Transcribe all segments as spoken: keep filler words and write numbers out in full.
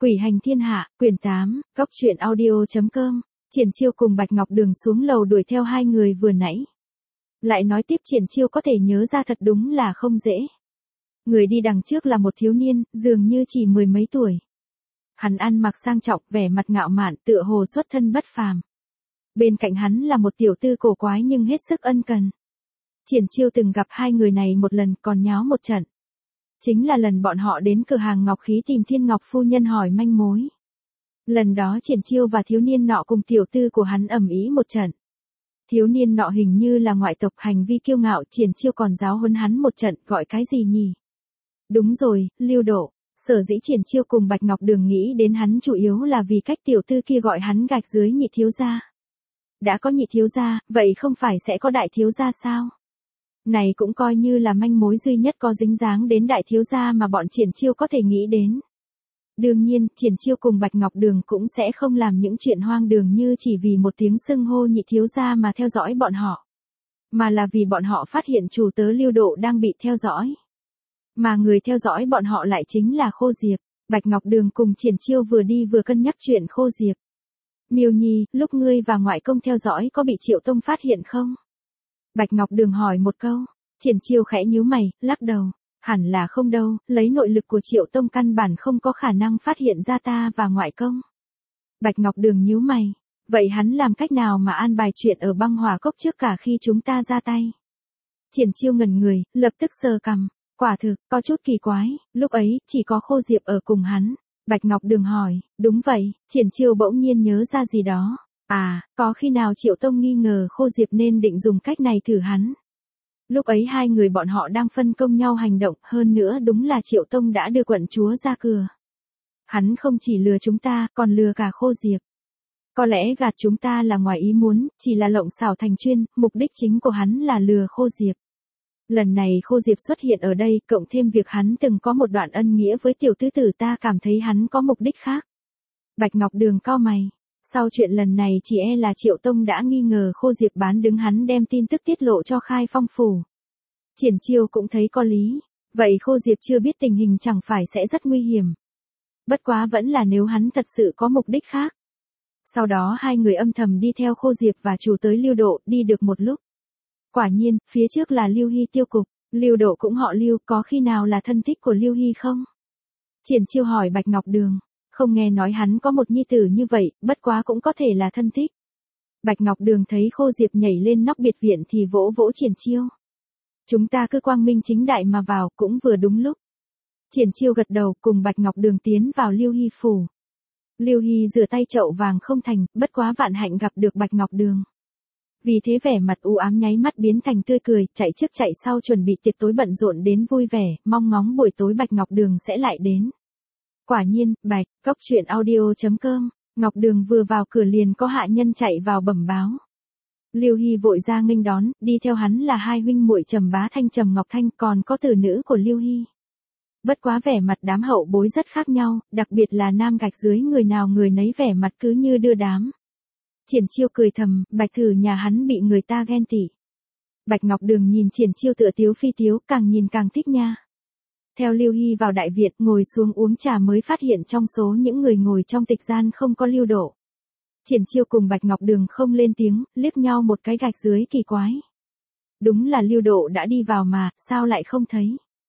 Quỷ hành thiên hạ, quyển tám, cóc truyện audio chấm com. Triển Chiêu cùng Bạch Ngọc Đường xuống lầu đuổi theo hai người vừa nãy. Lại nói tiếp Triển Chiêu có thể nhớ ra thật đúng là không dễ. Người đi đằng trước là một thiếu niên, dường như chỉ mười mấy tuổi. Hắn ăn mặc sang trọng, vẻ mặt ngạo mạn, tựa hồ xuất thân bất phàm. Bên cạnh hắn là một tiểu tư cổ quái nhưng hết sức ân cần. Triển Chiêu từng gặp hai người này một lần, còn nháo một trận. Chính là lần bọn họ đến cửa hàng ngọc khí tìm Thiên Ngọc phu nhân hỏi manh mối. Lần đó Triển Chiêu và thiếu niên nọ cùng tiểu tư của hắn ầm ĩ một trận. Thiếu niên nọ hình như là ngoại tộc, hành vi kiêu ngạo, Triển Chiêu còn giáo huấn hắn một trận, gọi cái gì nhỉ? Đúng rồi, Lưu Độ. Sở dĩ Triển Chiêu cùng Bạch Ngọc Đường nghĩ đến hắn chủ yếu là vì cách tiểu tư kia gọi hắn gạch dưới nhị thiếu gia. Đã có nhị thiếu gia, vậy không phải sẽ có đại thiếu gia sao? Này cũng coi như là manh mối duy nhất có dính dáng đến đại thiếu gia mà bọn Triển Chiêu có thể nghĩ đến. Đương nhiên, Triển Chiêu cùng Bạch Ngọc Đường cũng sẽ không làm những chuyện hoang đường như chỉ vì một tiếng xưng hô nhị thiếu gia mà theo dõi bọn họ. Mà là vì bọn họ phát hiện chủ tớ Lưu Độ đang bị theo dõi. Mà người theo dõi bọn họ lại chính là Khô Diệp. Bạch Ngọc Đường cùng Triển Chiêu vừa đi vừa cân nhắc chuyện Khô Diệp. Miêu Nhi, lúc ngươi và ngoại công theo dõi có bị Triệu Tông phát hiện không? Bạch Ngọc Đường hỏi một câu. Triển Chiêu khẽ nhíu mày, lắc đầu. Hẳn là không đâu, lấy nội lực của Triệu Tông căn bản không có khả năng phát hiện ra ta và ngoại công. Bạch Ngọc Đường nhíu mày. Vậy hắn làm cách nào mà an bài chuyện ở băng hỏa cốc trước cả khi chúng ta ra tay? Triển Chiêu ngẩn người, lập tức sờ cằm. Quả thực, có chút kỳ quái, lúc ấy, chỉ có Khô Diệp ở cùng hắn. Bạch Ngọc Đường hỏi, đúng vậy, Triển Chiêu bỗng nhiên nhớ ra gì đó. À, có khi nào Triệu Tông nghi ngờ Khô Diệp nên định dùng cách này thử hắn. Lúc ấy hai người bọn họ đang phân công nhau hành động, hơn nữa đúng là Triệu Tông đã đưa quận chúa ra cửa. Hắn không chỉ lừa chúng ta, còn lừa cả Khô Diệp. Có lẽ gạt chúng ta là ngoài ý muốn, chỉ là lộng xảo thành chuyên, mục đích chính của hắn là lừa Khô Diệp. Lần này Khô Diệp xuất hiện ở đây, cộng thêm việc hắn từng có một đoạn ân nghĩa với tiểu tứ tử, ta cảm thấy hắn có mục đích khác. Bạch Ngọc Đường cau mày. Sau chuyện lần này chỉ e là Triệu Tông đã nghi ngờ Khô Diệp bán đứng hắn đem tin tức tiết lộ cho Khai Phong phủ. Triển Chiêu cũng thấy có lý. Vậy Khô Diệp chưa biết tình hình chẳng phải sẽ rất nguy hiểm. Bất quá vẫn là nếu hắn thật sự có mục đích khác. Sau đó hai người âm thầm đi theo Khô Diệp và chủ tới Lưu Độ, đi được một lúc. Quả nhiên, phía trước là Lưu Hy tiêu cục. Lưu Độ cũng họ Lưu, có khi nào là thân thích của Lưu Hy không? Triển Chiêu hỏi Bạch Ngọc Đường. Không nghe nói hắn có một nhi tử như vậy, bất quá cũng có thể là thân thích. Bạch Ngọc Đường thấy Khô Diệp nhảy lên nóc biệt viện thì vỗ vỗ Triển Chiêu. Chúng ta cứ quang minh chính đại mà vào, cũng vừa đúng lúc. Triển Chiêu gật đầu, cùng Bạch Ngọc Đường tiến vào Lưu Hy phủ. Lưu Hy rửa tay chậu vàng không thành, bất quá vạn hạnh gặp được Bạch Ngọc Đường. Vì thế vẻ mặt u ám nháy mắt biến thành tươi cười, chạy trước chạy sau chuẩn bị tiệc tối bận rộn đến vui vẻ, mong ngóng buổi tối Bạch Ngọc Đường sẽ lại đến. Quả nhiên, Bạch, cóc truyện audio chấm com, Ngọc Đường vừa vào cửa liền có hạ nhân chạy vào bẩm báo. Lưu Hy vội ra nghênh đón, đi theo hắn là hai huynh muội Trầm Bá Thanh Trầm Ngọc Thanh, còn có tử nữ của Lưu Hy. Bất quá vẻ mặt đám hậu bối rất khác nhau, đặc biệt là nam gạch dưới người nào người nấy vẻ mặt cứ như đưa đám. Triển Chiêu cười thầm, Bạch thử nhà hắn bị người ta ghen tị. Bạch Ngọc Đường nhìn Triển Chiêu tựa tiếu phi tiếu, càng nhìn càng thích nha. Theo Lưu Hy vào đại viện, ngồi xuống uống trà mới phát hiện trong số những người ngồi trong tịch gian không có Lưu Độ. Triển Chiêu cùng Bạch Ngọc Đường không lên tiếng, liếc nhau một cái gạch dưới kỳ quái. Đúng là Lưu Độ đã đi vào mà, sao lại không thấy?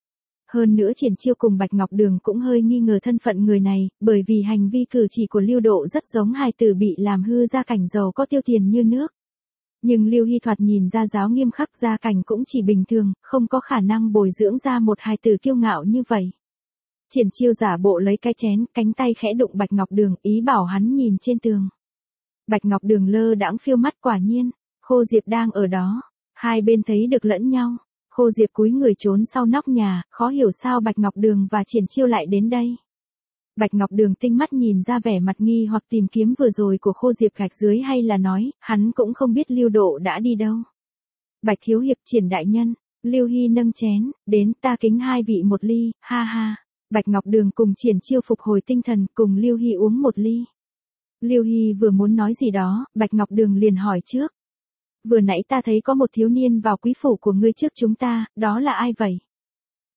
Hơn nữa Triển Chiêu cùng Bạch Ngọc Đường cũng hơi nghi ngờ thân phận người này, bởi vì hành vi cử chỉ của Lưu Độ rất giống hài tử bị làm hư gia cảnh giàu có tiêu tiền như nước. Nhưng Lưu Hy thoạt nhìn ra giáo nghiêm khắc, gia cảnh cũng chỉ bình thường, không có khả năng bồi dưỡng ra một hài tử kiêu ngạo như vậy. Triển Chiêu giả bộ lấy cái chén, cánh tay khẽ đụng Bạch Ngọc Đường, ý bảo hắn nhìn trên tường. Bạch Ngọc Đường lơ đãng phiêu mắt, quả nhiên, Khô Diệp đang ở đó. Hai bên thấy được lẫn nhau. Khô Diệp cúi người trốn sau nóc nhà, khó hiểu sao Bạch Ngọc Đường và Triển Chiêu lại đến đây. Bạch Ngọc Đường tinh mắt nhìn ra vẻ mặt nghi hoặc tìm kiếm vừa rồi của Khô Diệp gạch dưới, hay là nói, hắn cũng không biết Lưu Độ đã đi đâu. Bạch thiếu hiệp, Triển đại nhân. Lưu Hy nâng chén, đến, ta kính hai vị một ly, ha ha. Bạch Ngọc Đường cùng Triển Chiêu phục hồi tinh thần, cùng Lưu Hy uống một ly. Lưu Hy vừa muốn nói gì đó, Bạch Ngọc Đường liền hỏi trước. Vừa nãy ta thấy có một thiếu niên vào quý phủ của ngươi trước chúng ta, đó là ai vậy?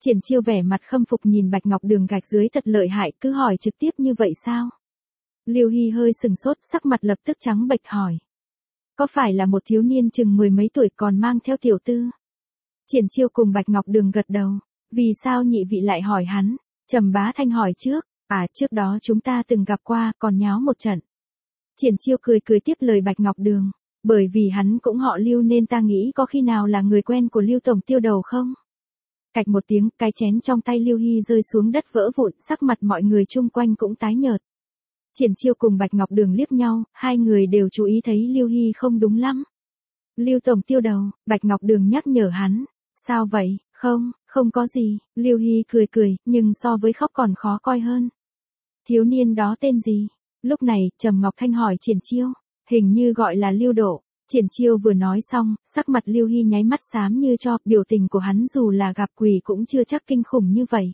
Triển Chiêu vẻ mặt khâm phục nhìn Bạch Ngọc Đường gạch dưới thật lợi hại, cứ hỏi trực tiếp như vậy sao? Lưu Hy hơi sừng sốt, sắc mặt lập tức trắng bệch hỏi. Có phải là một thiếu niên chừng mười mấy tuổi còn mang theo tiểu tư? Triển Chiêu cùng Bạch Ngọc Đường gật đầu. Vì sao nhị vị lại hỏi hắn? Trầm Bá Thanh hỏi trước. À, trước đó chúng ta từng gặp qua, còn nháo một trận. Triển Chiêu cười cười tiếp lời Bạch Ngọc Đường. Bởi vì hắn cũng họ Lưu nên ta nghĩ có khi nào là người quen của Lưu tổng tiêu đầu không? Cạch một tiếng, cái chén trong tay Lưu Hy rơi xuống đất vỡ vụn, sắc mặt mọi người chung quanh cũng tái nhợt. Triển Chiêu cùng Bạch Ngọc Đường liếc nhau, hai người đều chú ý thấy Lưu Hy không đúng lắm. Lưu tổng tiêu đầu, Bạch Ngọc Đường nhắc nhở hắn. Sao vậy? Không, không có gì. Lưu Hy cười cười, nhưng so với khóc còn khó coi hơn. Thiếu niên đó tên gì? Lúc này, Trầm Ngọc Thanh hỏi Triển Chiêu. Hình như gọi là Lưu Độ. Triển Chiêu vừa nói xong, sắc mặt Lưu Hy nháy mắt xám như cho, biểu tình của hắn dù là gặp quỷ cũng chưa chắc kinh khủng như vậy.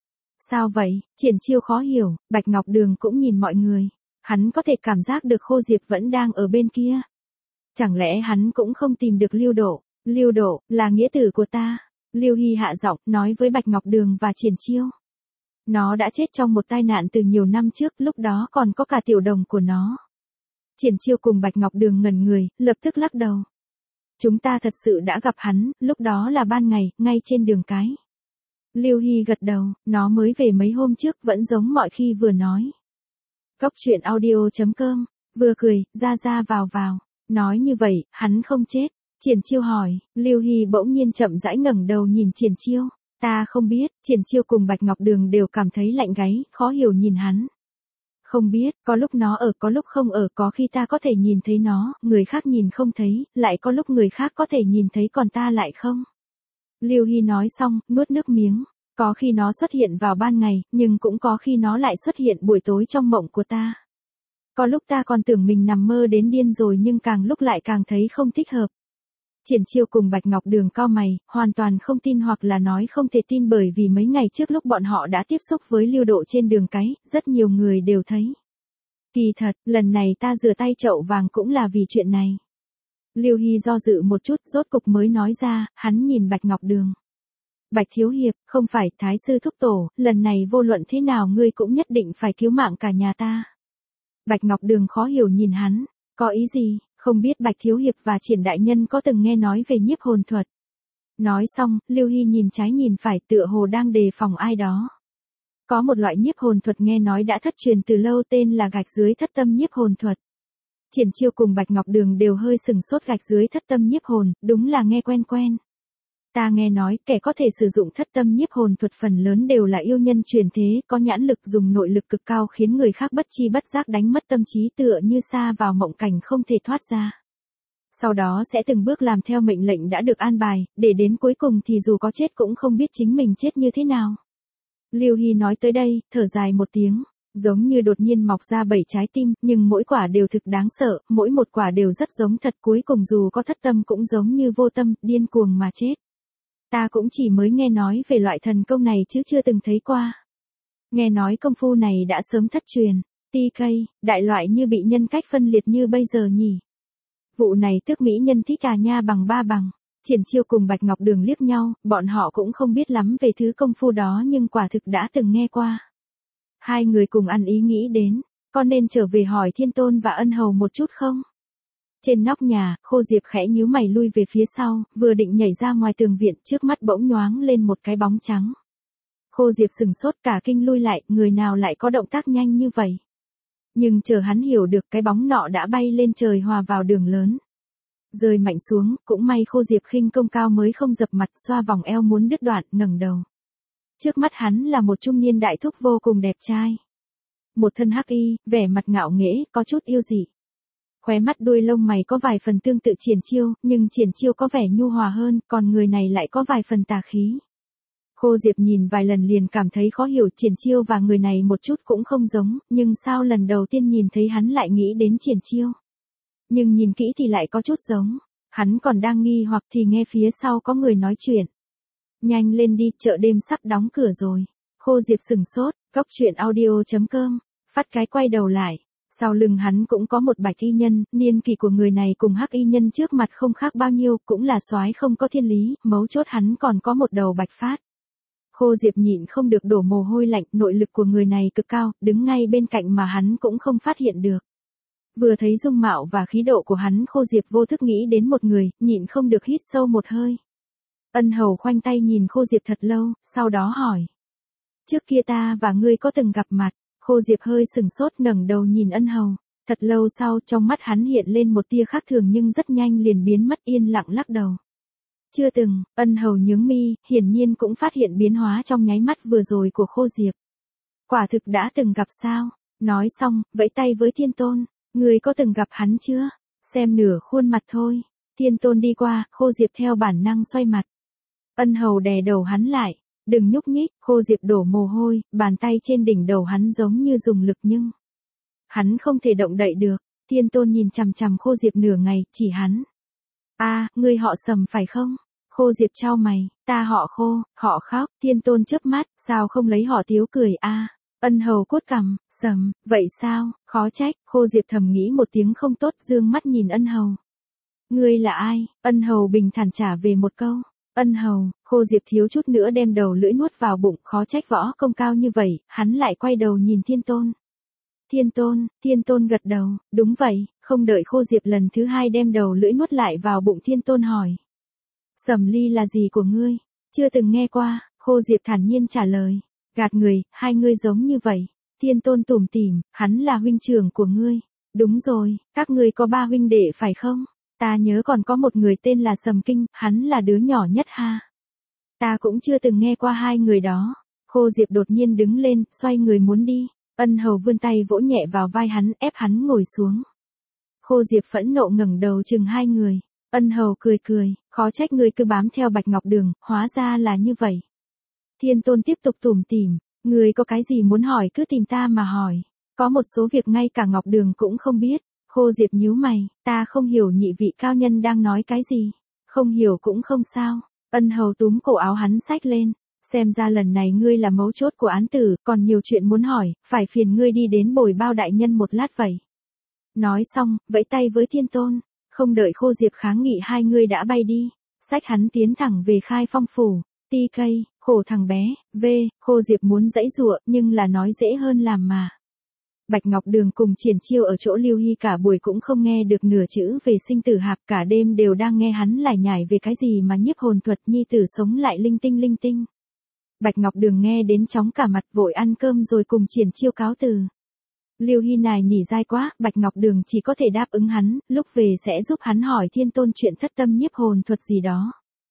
Sao vậy? Triển Chiêu khó hiểu, Bạch Ngọc Đường cũng nhìn mọi người. Hắn có thể cảm giác được Khô Diệp vẫn đang ở bên kia. Chẳng lẽ hắn cũng không tìm được Lưu Độ? Lưu Độ, là nghĩa tử của ta. Lưu Hy hạ giọng, nói với Bạch Ngọc Đường và Triển Chiêu. Nó đã chết trong một tai nạn từ nhiều năm trước, lúc đó còn có cả tiểu đồng của nó. Triển Chiêu cùng Bạch Ngọc Đường ngẩn người, lập tức lắc đầu. Chúng ta thật sự đã gặp hắn, lúc đó là ban ngày, ngay trên đường cái. Lưu Hy gật đầu, nó mới về mấy hôm trước, vẫn giống mọi khi vừa nói. Cốc truyện audio chấm com, vừa cười, ra ra vào vào. Nói như vậy, hắn không chết. Triển Chiêu hỏi, Lưu Hy bỗng nhiên chậm rãi ngẩng đầu nhìn Triển Chiêu. Ta không biết, Triển Chiêu cùng Bạch Ngọc Đường đều cảm thấy lạnh gáy, khó hiểu nhìn hắn. Không biết, có lúc nó ở có lúc không ở, có khi ta có thể nhìn thấy nó, người khác nhìn không thấy, lại có lúc người khác có thể nhìn thấy còn ta lại không. Lưu Hy nói xong, nuốt nước miếng. Có khi nó xuất hiện vào ban ngày, nhưng cũng có khi nó lại xuất hiện buổi tối trong mộng của ta. Có lúc ta còn tưởng mình nằm mơ đến điên rồi nhưng càng lúc lại càng thấy không thích hợp. Triển Chiêu cùng Bạch Ngọc Đường cau mày, hoàn toàn không tin hoặc là nói không thể tin bởi vì mấy ngày trước lúc bọn họ đã tiếp xúc với Lưu Độ trên đường cái, rất nhiều người đều thấy. Kỳ thật, lần này ta rửa tay chậu vàng cũng là vì chuyện này. Lưu Hy do dự một chút, rốt cục mới nói ra, hắn nhìn Bạch Ngọc Đường. Bạch Thiếu Hiệp, không phải, Thái sư thúc tổ, lần này vô luận thế nào ngươi cũng nhất định phải cứu mạng cả nhà ta. Bạch Ngọc Đường khó hiểu nhìn hắn, có ý gì? Không biết Bạch Thiếu Hiệp và Triển Đại Nhân có từng nghe nói về nhiếp hồn thuật. Nói xong, Lưu Hy nhìn trái nhìn phải tựa hồ đang đề phòng ai đó. Có một loại nhiếp hồn thuật nghe nói đã thất truyền từ lâu tên là gạch dưới thất tâm nhiếp hồn thuật. Triển Chiêu cùng Bạch Ngọc Đường đều hơi sừng sốt gạch dưới thất tâm nhiếp hồn, đúng là nghe quen quen. Ta nghe nói kẻ có thể sử dụng thất tâm nhiếp hồn thuật phần lớn đều là yêu nhân truyền thế, có nhãn lực dùng nội lực cực cao khiến người khác bất chi bất giác đánh mất tâm trí tựa như sa vào mộng cảnh không thể thoát ra. Sau đó sẽ từng bước làm theo mệnh lệnh đã được an bài, để đến cuối cùng thì dù có chết cũng không biết chính mình chết như thế nào. Lưu Hy nói tới đây, thở dài một tiếng, giống như đột nhiên mọc ra bảy trái tim, nhưng mỗi quả đều thực đáng sợ, mỗi một quả đều rất giống thật, cuối cùng dù có thất tâm cũng giống như vô tâm, điên cuồng mà chết. Ta cũng chỉ mới nghe nói về loại thần công này chứ chưa từng thấy qua. Nghe nói công phu này đã sớm thất truyền, ti cây, đại loại như bị nhân cách phân liệt như bây giờ nhỉ. Vụ này tước mỹ nhân thích cả nha bằng ba bằng. Triển Chiêu cùng Bạch Ngọc Đường liếc nhau, bọn họ cũng không biết lắm về thứ công phu đó nhưng quả thực đã từng nghe qua. Hai người cùng ăn ý nghĩ đến, có nên trở về hỏi Thiên Tôn và Ân Hầu một chút không? Trên nóc nhà, Khô Diệp khẽ nhíu mày lui về phía sau, vừa định nhảy ra ngoài tường viện, trước mắt bỗng nhoáng lên một cái bóng trắng. Khô Diệp sừng sốt cả kinh lui lại, người nào lại có động tác nhanh như vậy. Nhưng chờ hắn hiểu được cái bóng nọ đã bay lên trời hòa vào đường lớn. Rơi mạnh xuống, cũng may Khô Diệp khinh công cao mới không dập mặt, xoa vòng eo muốn đứt đoạn, ngẩng đầu. Trước mắt hắn là một trung niên đại thúc vô cùng đẹp trai. Một thân hắc y, vẻ mặt ngạo nghễ, có chút yêu dị. Khóe mắt đuôi lông mày có vài phần tương tự Triển Chiêu, nhưng Triển Chiêu có vẻ nhu hòa hơn, còn người này lại có vài phần tà khí. Khô Diệp nhìn vài lần liền cảm thấy khó hiểu, Triển Chiêu và người này một chút cũng không giống, nhưng sao lần đầu tiên nhìn thấy hắn lại nghĩ đến Triển Chiêu. Nhưng nhìn kỹ thì lại có chút giống, hắn còn đang nghi hoặc thì nghe phía sau có người nói chuyện. Nhanh lên đi, chợ đêm sắp đóng cửa rồi. Khô Diệp sừng sốt, cốc truyện audio chấm com, phát cái quay đầu lại. Sau lưng hắn cũng có một bạch y nhân, niên kỷ của người này cùng hắc y nhân trước mặt không khác bao nhiêu, cũng là soái không có thiên lý, mấu chốt hắn còn có một đầu bạch phát. Khô Diệp nhịn không được đổ mồ hôi lạnh, nội lực của người này cực cao, đứng ngay bên cạnh mà hắn cũng không phát hiện được. Vừa thấy dung mạo và khí độ của hắn, Khô Diệp vô thức nghĩ đến một người, nhịn không được hít sâu một hơi. Ân Hầu khoanh tay nhìn Khô Diệp thật lâu, sau đó hỏi. Trước kia ta và ngươi có từng gặp mặt? Khô Diệp hơi sừng sốt ngẩng đầu nhìn Ân Hầu. Thật lâu sau trong mắt hắn hiện lên một tia khác thường nhưng rất nhanh liền biến mất, yên lặng lắc đầu. Chưa từng. Ân Hầu nhướng mi, hiển nhiên cũng phát hiện biến hóa trong nháy mắt vừa rồi của Khô Diệp. Quả thực đã từng gặp sao? Nói xong, vẫy tay với Thiên Tôn. Ngươi có từng gặp hắn chưa? Xem nửa khuôn mặt thôi. Thiên Tôn đi qua, Khô Diệp theo bản năng xoay mặt. Ân Hầu đè đầu hắn lại. Đừng nhúc nhích. Khô Diệp đổ mồ hôi, bàn tay trên đỉnh đầu hắn giống như dùng lực nhưng hắn không thể động đậy được. Thiên Tôn nhìn chằm chằm Khô Diệp nửa ngày, chỉ hắn. A, à, ngươi họ Sầm phải không? Khô Diệp chau mày. Ta họ Khô. Họ khóc. Thiên Tôn chớp mắt. Sao không lấy họ Tiếu cười a? À, Ân Hầu cốt cằm. Sầm. Vậy sao? Khó trách. Khô Diệp thầm nghĩ một tiếng không tốt, dương mắt nhìn Ân Hầu. Ngươi là ai? Ân Hầu bình thản trả về một câu. Ân Hầu. Khô Diệp thiếu chút nữa đem đầu lưỡi nuốt vào bụng, khó trách võ công cao như vậy. Hắn lại quay đầu nhìn Thiên Tôn. Thiên Tôn. Thiên Tôn gật đầu. Đúng vậy. Không đợi Khô Diệp lần thứ hai đem đầu lưỡi nuốt lại vào bụng, Thiên Tôn hỏi. Sầm Ly là gì của ngươi? Chưa từng nghe qua. Khô Diệp thản nhiên trả lời. Gạt người, hai ngươi giống như vậy. Thiên Tôn tủm tỉm. Hắn là huynh trưởng của ngươi. Đúng rồi, các ngươi có ba huynh đệ phải không? Ta nhớ còn có một người tên là Sầm Kinh, hắn là đứa nhỏ nhất ha. Ta cũng chưa từng nghe qua hai người đó. Khô Diệp đột nhiên đứng lên, xoay người muốn đi. Ân Hầu vươn tay vỗ nhẹ vào vai hắn, ép hắn ngồi xuống. Khô Diệp phẫn nộ ngẩng đầu chừng hai người. Ân Hầu cười cười, khó trách ngươi cứ bám theo Bạch Ngọc Đường, hóa ra là như vậy. Thiên Tôn tiếp tục tủm tỉm, ngươi có cái gì muốn hỏi cứ tìm ta mà hỏi. Có một số việc ngay cả Ngọc Đường cũng không biết. Khô Diệp nhíu mày, ta không hiểu nhị vị cao nhân đang nói cái gì. Không hiểu cũng không sao. Ân Hầu túm cổ áo hắn xách lên. Xem ra lần này ngươi là mấu chốt của án tử, còn nhiều chuyện muốn hỏi, phải phiền ngươi đi đến Bồi Bao đại nhân một lát vậy. Nói xong, vẫy tay với Thiên Tôn. Không đợi Khô Diệp kháng nghị, hai người đã bay đi. Xách hắn tiến thẳng về Khai Phong phủ. Ti cây, khổ thằng bé. V, Khô Diệp muốn giãy giụa, nhưng là nói dễ hơn làm mà. Bạch Ngọc Đường cùng Triển Chiêu ở chỗ Lưu Hy cả buổi cũng không nghe được nửa chữ về sinh tử hạp, cả đêm đều đang nghe hắn lải nhải về cái gì mà nhiếp hồn thuật, nhi tử sống lại linh tinh linh tinh. Bạch Ngọc Đường nghe đến chóng cả mặt, vội ăn cơm rồi cùng Triển Chiêu cáo từ. Lưu Hy này nỉ dai quá, Bạch Ngọc Đường chỉ có thể đáp ứng hắn, lúc về sẽ giúp hắn hỏi Thiên Tôn chuyện thất tâm nhiếp hồn thuật gì đó.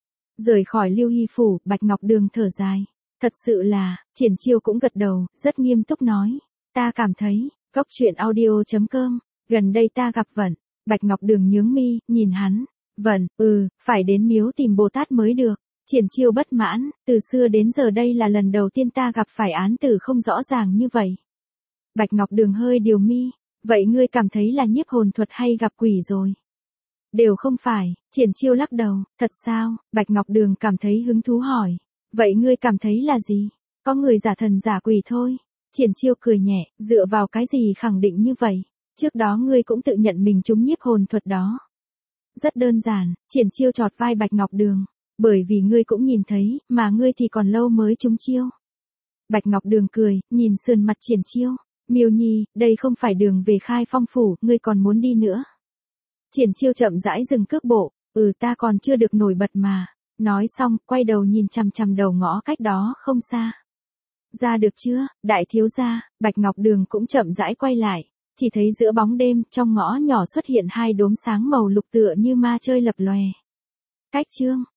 Rời khỏi Lưu Hy phủ, Bạch Ngọc Đường thở dài. Thật sự là, Triển Chiêu cũng gật đầu, rất nghiêm túc nói. Ta cảm thấy, góc truyện audio chấm com, gần đây ta gặp Vận. Bạch Ngọc Đường nhướng mi, nhìn hắn. Vận, ừ, phải đến miếu tìm Bồ Tát mới được. Triển Chiêu bất mãn, từ xưa đến giờ đây là lần đầu tiên ta gặp phải án tử không rõ ràng như vậy. Bạch Ngọc Đường hơi điều mi, vậy ngươi cảm thấy là nhiếp hồn thuật hay gặp quỷ rồi? Đều không phải. Triển Chiêu lắc đầu. Thật sao? Bạch Ngọc Đường cảm thấy hứng thú hỏi. Vậy ngươi cảm thấy là gì? Có người giả thần giả quỷ thôi. Triển Chiêu cười nhẹ, dựa vào cái gì khẳng định như vậy? Trước đó ngươi cũng tự nhận mình trúng nhiếp hồn thuật đó. Rất đơn giản. Triển Chiêu chọt vai Bạch Ngọc Đường. Bởi vì ngươi cũng nhìn thấy, mà ngươi thì còn lâu mới trúng chiêu. Bạch Ngọc Đường cười, nhìn sườn mặt Triển Chiêu. Miêu Nhi, đây không phải đường về Khai Phong phủ, ngươi còn muốn đi nữa. Triển Chiêu chậm rãi dừng cước bộ. Ừ, ta còn chưa được nổi bật mà. Nói xong, quay đầu nhìn chằm chằm đầu ngõ cách đó không xa. Ra được chưa, đại thiếu gia? Bạch Ngọc Đường cũng chậm rãi quay lại. Chỉ thấy giữa bóng đêm, trong ngõ nhỏ xuất hiện hai đốm sáng màu lục tựa như ma chơi lập lòe. Cách chương.